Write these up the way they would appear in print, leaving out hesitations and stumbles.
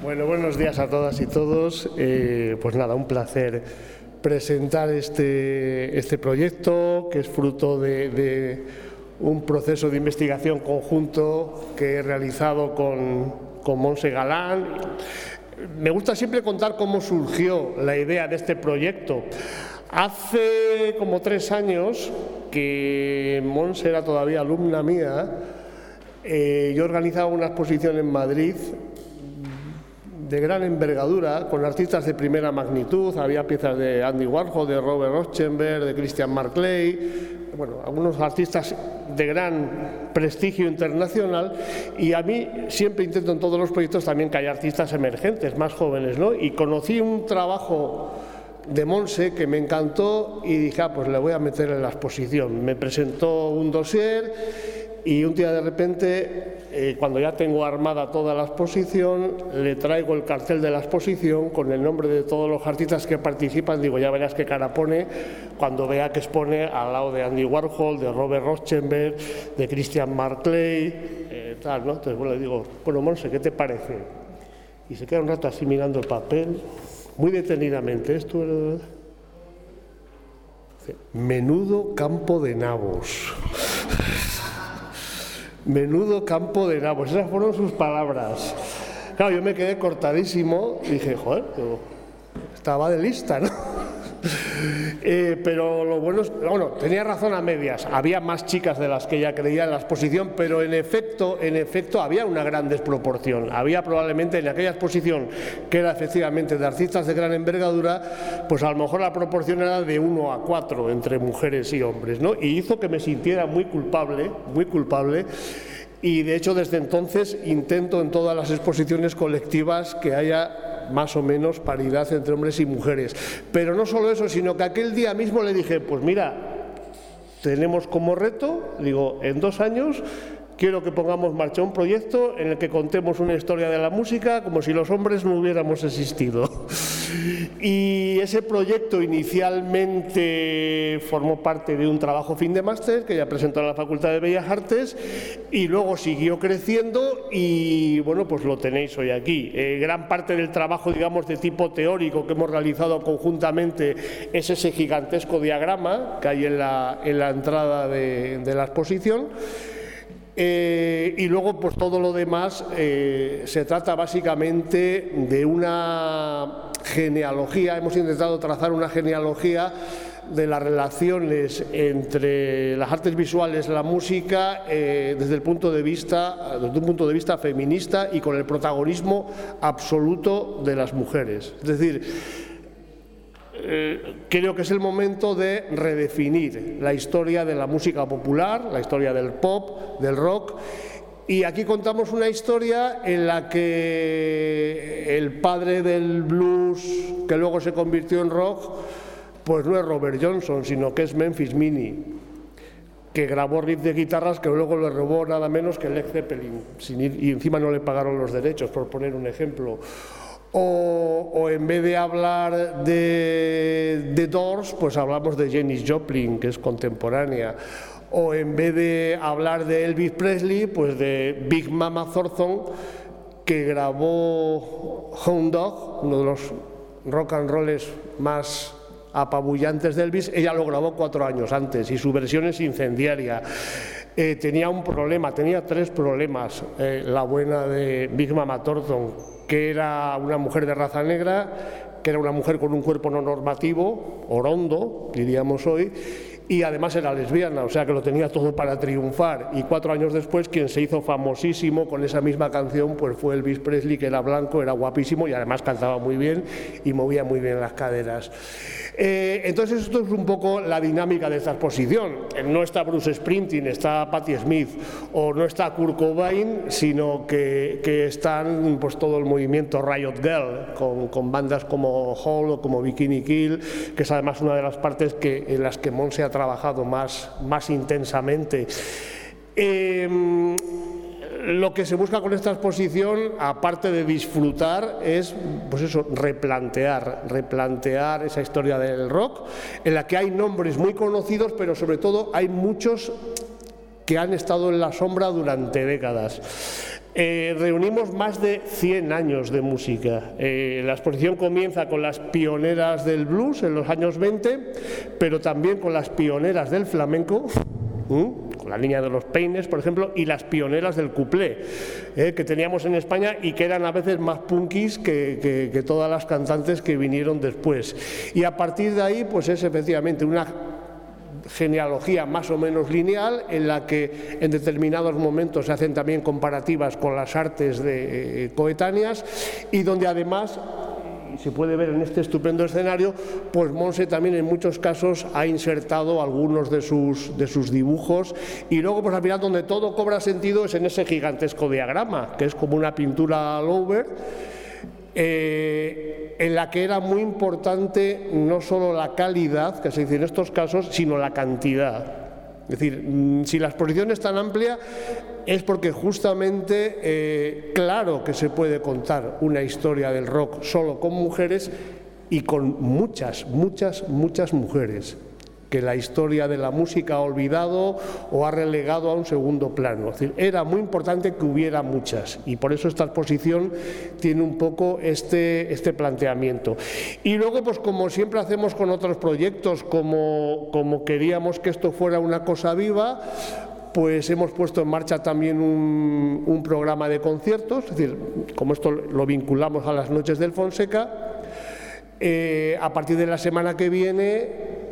Bueno, buenos días a todas y todos. Pues nada, un placer presentar este proyecto, que es fruto de un proceso de investigación conjunto que he realizado con Montse Galán. Me gusta siempre contar cómo surgió la idea de este proyecto. Hace como 3 años, que Montse era todavía alumna mía, yo organizaba una exposición en Madrid de gran envergadura, con artistas de primera magnitud. Había piezas de Andy Warhol, de Robert Rauschenberg, de Christian Marclay, bueno, algunos artistas de gran prestigio internacional, y a mí siempre intento en todos los proyectos también que haya artistas emergentes, más jóvenes, ¿no? Y conocí un trabajo de Montse que me encantó y dije, pues le voy a meter en la exposición. Me presentó un dossier y un día de repente, cuando ya tengo armada toda la exposición, le traigo el cartel de la exposición con el nombre de todos los artistas que participan. Digo, ya verás qué cara pone cuando vea que expone al lado de Andy Warhol, de Robert Rauschenberg, de Christian Marclay, tal, ¿no? Entonces, bueno, le digo, bueno, Montse, ¿qué te parece? Y se queda un rato así mirando el papel, muy detenidamente. Esto era... Menudo campo de nabos. Menudo campo de nabos, esas fueron sus palabras. Claro, yo me quedé cortadísimo y dije, joder, estaba de lista, ¿no? Pero lo bueno es, bueno, tenía razón a medias. Había más chicas de las que ella creía en la exposición, pero en efecto había una gran desproporción. Había probablemente en aquella exposición, que era efectivamente de artistas de gran envergadura, pues a lo mejor la proporción era de 1 a 4 entre mujeres y hombres, ¿no? Y hizo que me sintiera muy culpable, y de hecho desde entonces intento en todas las exposiciones colectivas que haya más o menos paridad entre hombres y mujeres. Pero no solo eso, sino que aquel día mismo le dije, pues mira, tenemos como reto, digo, en 2 años quiero que pongamos en marcha un proyecto en el que contemos una historia de la música como si los hombres no hubiéramos existido. Y ese proyecto inicialmente formó parte de un trabajo fin de máster que ya presentó en la Facultad de Bellas Artes, y luego siguió creciendo y bueno, pues lo tenéis hoy aquí. Gran parte del trabajo, digamos, de tipo teórico que hemos realizado conjuntamente es ese gigantesco diagrama que hay en la entrada de la exposición. Y luego pues todo lo demás se trata básicamente de una genealogía. Hemos intentado trazar una genealogía de las relaciones entre las artes visuales, la música, desde un punto de vista feminista y con el protagonismo absoluto de las mujeres. Es decir, creo que es el momento de redefinir la historia de la música popular, la historia del pop, del rock, y aquí contamos una historia en la que el padre del blues, que luego se convirtió en rock, pues no es Robert Johnson, sino que es Memphis Minnie, que grabó riff de guitarras que luego le robó nada menos que Led Zeppelin, y encima no le pagaron los derechos, por poner un ejemplo. O en vez de hablar de Doors, pues hablamos de Janis Joplin, que es contemporánea. O en vez de hablar de Elvis Presley, pues de Big Mama Thornton, que grabó Hound Dog, uno de los rock and rolls más apabullantes de Elvis. Ella lo grabó 4 años antes y su versión es incendiaria. Tenía un problema, tenía 3 problemas, la buena de Big Mama Thornton, que era una mujer de raza negra, que era una mujer con un cuerpo no normativo, orondo, diríamos hoy, y además era lesbiana, o sea que lo tenía todo para triunfar. Y 4 años después, quien se hizo famosísimo con esa misma canción pues fue Elvis Presley, que era blanco, era guapísimo y además cantaba muy bien y movía muy bien las caderas. Entonces esto es un poco la dinámica de esta exposición. No está Bruce Springsteen, está Patti Smith, o no está Kurt Cobain, sino que están pues todo el movimiento Riot Girl, con bandas como Hole o como Bikini Kill, que es además una de las partes en las que Montse ha trabajado más intensamente. Lo que se busca con esta exposición, aparte de disfrutar, es pues eso, replantear esa historia del rock, en la que hay nombres muy conocidos, pero sobre todo hay muchos que han estado en la sombra durante décadas. Reunimos más de 100 años de música. La exposición comienza con las pioneras del blues en los años 20, pero también con las pioneras del flamenco, con la Niña de los Peines, por ejemplo, y las pioneras del cuplé, que teníamos en España y que eran a veces más punkis que todas las cantantes que vinieron después. Y a partir de ahí, pues es efectivamente una genealogía más o menos lineal en la que en determinados momentos se hacen también comparativas con las artes coetáneas y donde además, y se puede ver en este estupendo escenario, pues Montse también en muchos casos ha insertado algunos de sus dibujos, y luego pues al final donde todo cobra sentido es en ese gigantesco diagrama, que es como una pintura all over, en la que era muy importante no solo la calidad, que se dice en estos casos, sino la cantidad. Es decir, si la exposición es tan amplia es porque justamente, claro que se puede contar una historia del rock solo con mujeres y con muchas mujeres que la historia de la música ha olvidado o ha relegado a un segundo plano. Es decir, era muy importante que hubiera muchas, y por eso esta exposición tiene un poco este planteamiento. Y luego, pues como siempre hacemos con otros proyectos, como queríamos que esto fuera una cosa viva, pues hemos puesto en marcha también un programa de conciertos. Es decir, como esto lo vinculamos a las noches del Fonseca, a partir de la semana que viene,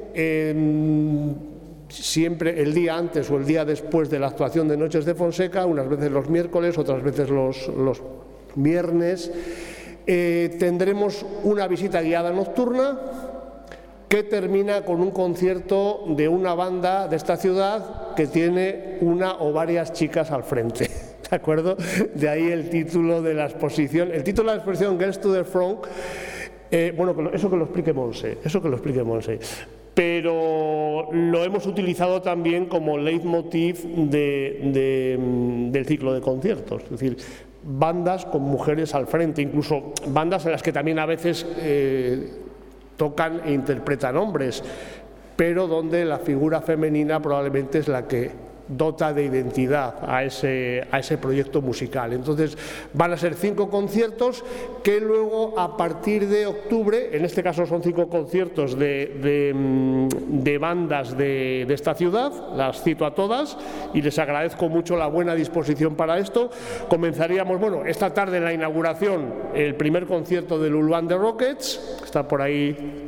siempre el día antes o el día después de la actuación de Noches de Fonseca, unas veces los miércoles, otras veces los viernes, tendremos una visita guiada nocturna que termina con un concierto de una banda de esta ciudad que tiene una o varias chicas al frente. ¿De acuerdo? De ahí el título de la exposición. El título de la exposición, Girls to the Front. Bueno, eso que lo explique Montse. Pero lo hemos utilizado también como leitmotiv del ciclo de conciertos, es decir, bandas con mujeres al frente, incluso bandas en las que también a veces tocan e interpretan hombres, pero donde la figura femenina probablemente es la que dota de identidad a ese proyecto musical. Entonces van a ser 5 conciertos que luego, a partir de octubre, en este caso son 5 conciertos de bandas de esta ciudad, las cito a todas y les agradezco mucho la buena disposición para esto. Comenzaríamos, bueno, esta tarde en la inauguración, el primer concierto del Lulu and the Rockets, que está por ahí.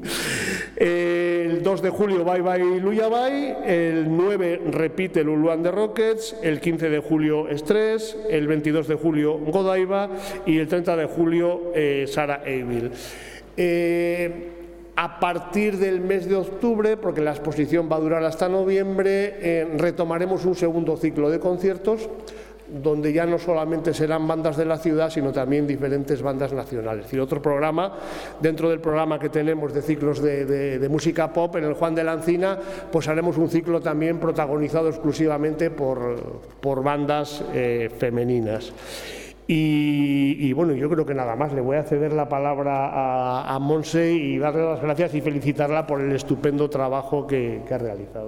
El 2 de julio Bye Bye Lullaby, el 9 repite Lulu and the Rockets, el 15 de julio Stress, el 22 de julio Godiva y el 30 de julio Sarah Evil. A partir del mes de octubre, porque la exposición va a durar hasta noviembre, retomaremos un segundo ciclo de conciertos donde ya no solamente serán bandas de la ciudad, sino también diferentes bandas nacionales. Es decir, otro programa, dentro del programa que tenemos de ciclos de música pop, en el Juan de la Encina, pues haremos un ciclo también protagonizado exclusivamente por bandas femeninas. Y bueno, yo creo que nada más, le voy a ceder la palabra a Montse y darle las gracias y felicitarla por el estupendo trabajo que ha realizado.